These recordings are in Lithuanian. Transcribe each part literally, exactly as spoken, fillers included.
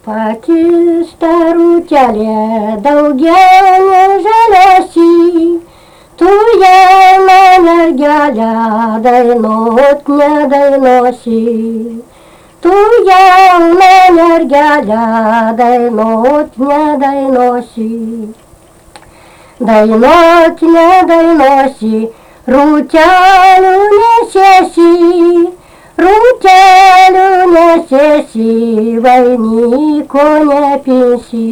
Patys tarutelė daugiau nežaliasi, tu jauną mergelę dainuot nedainuosi. Tu jauną mergelę dainuot nedainuosi. Dainuot nedainuosi, rūtelių nesėsi, rūtelių nesėsi, vainiko nepinsi.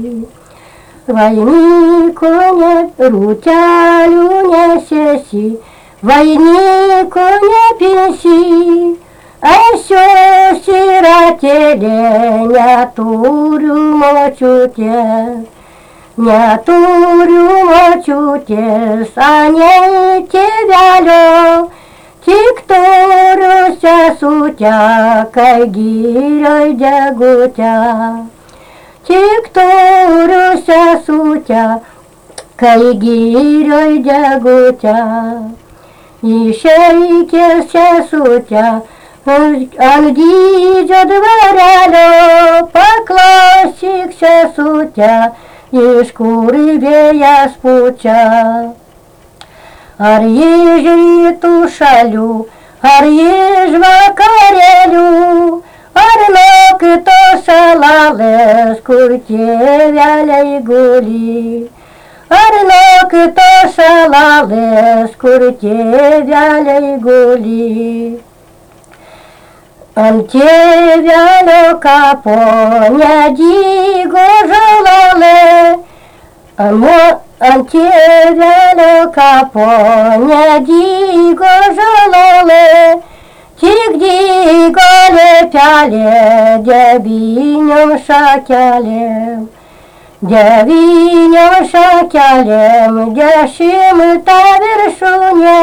Vainiko ne, rūtelių nesėsi, vainiko nepinsi. Aš jos siratėlė neturiu močiutės. Neturiu močiutės, anei tėvelio, tik turiu sesutę, kai girioj degutę. Tik turiu sesutę, kai girioj degutę. Išeikė sesutę ant didžio dvarelio, paklausyk sesutę, iš kur vėjas pučia. Ar iš rytų šalių, ar iš vakarėlių, ar nuo kitos salalės, kur tėveliai guli. Ar nuo kitos salalės, kur tėveliai guli. Ant tėvelio kapo nedygo žalalė, ant tėvelio kapo nedygo žalalė, tik dygo liepelė devyniom šakelėm. Devyniom šakelėm dešimta viršūnė,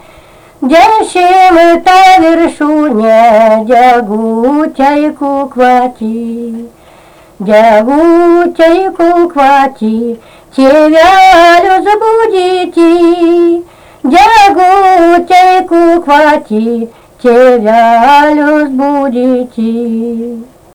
dešimta viršūnė degutei kukvati. Degutei kukvati, tėvelius budyti. Degutei kukvati, tėvelius budyti.